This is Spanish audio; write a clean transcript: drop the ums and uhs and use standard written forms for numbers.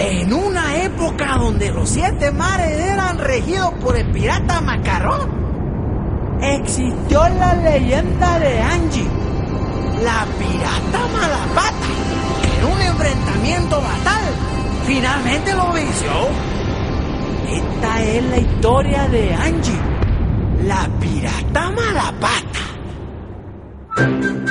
En una época donde los 7 mares eran regidos por el pirata Macarrón, existió la leyenda de Angie, la pirata Malapata, que en un enfrentamiento fatal finalmente lo venció. Esta es la historia de Angie, la pirata Malapata.